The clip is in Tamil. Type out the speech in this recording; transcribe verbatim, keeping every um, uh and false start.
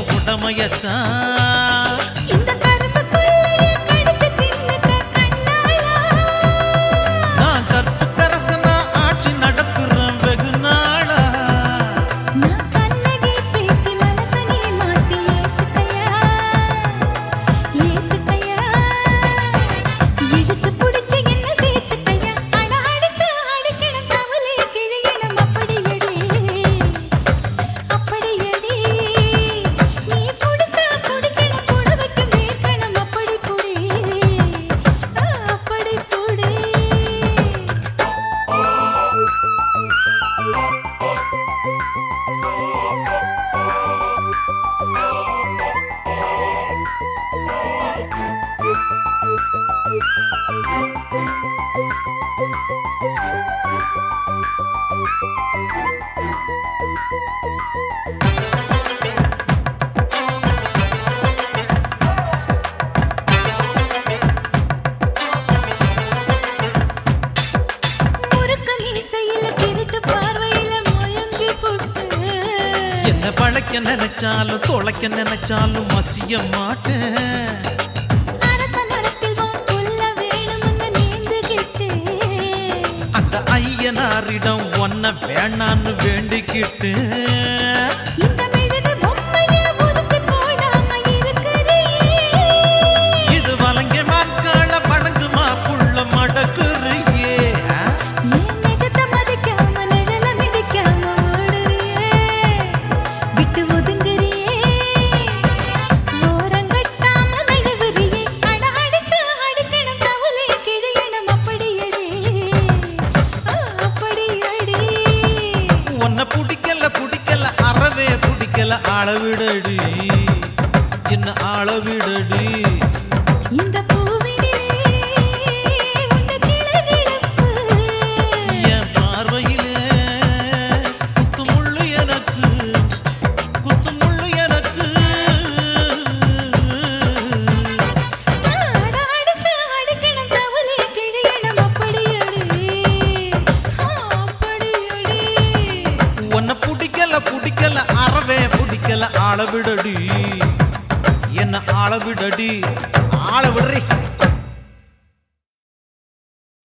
உடமையத்தான் இந்த கரும்புக்குள்ளேயே கடிச்சு தின்னுக்க கண்ணாளா நான் கற்புக்கரசனா ஆட்சி நடத்துறேன் வெகு நாளா நான் கண்ணகி பேத்தி மனச நீ மாத்தி ஏத்துக்கையா ஏத்துக்கையா இழுத்து புடிச்சு என்ன சேர்த்துக்கையா அட அடிச்சு அடிக்கணும் தவளை கிழியணும் அப்படியடி அப்படியடி நீ புடிச்சா புடிக்கணும் புடவைக்கு மேற்கணும் அப்படி புடி அப்படி புடி முறுக்கு மீசையில திருட்டு பார்வையில மயங்கி போட்டு என்ன பழைக்க நினைச்சாலும் தொலைக்க நினைச்சாலும் மசிய மாட்டேன் அரச மரத்தில் வா புல்ல வேணும்னு நீந்துகிட்டு அந்த ஐயனாரிடம் ஒன்ன வேணான்னு வேண்டிக்கிட்டு இந்த மெழுகு பொம்மைய உருட்டி போடாம இருக்கிறியே இது வழங்க மாட்கால வழங்குமா புள்ள மடக்குறியே ஏன் நிஜத்தை மதிக்காம நிழல மிதிக்காம ஓடுறியே விட்டு ஒதுங்குறியே ஓரங்கட்டாம நழுவுறியே அட அடிச்சு அடிக்கணும் தவளை கிழியணும் அப்படியடி அப்படியடி உன்னை பிடிக்கல பிடிக்கல அறவே பிடிக்கல அளவிடடி என்ன அளவிடடி இந்த பூவினிலே உன்னை கிளகிழப்பு என் பார்வையிலே குத்துமுள்ளு எனக்கு குத்துமுள்ளு எனக்கு அட அடிச்சு அடிக்கணும் தவளை கிழியணும் அப்படியடி அப்படியடி உன்னை பிடிக்கல பிடிக்கல அறவே பிடிக்கல அளவிடடி என்ன அளவிடடி ஆள விடுறி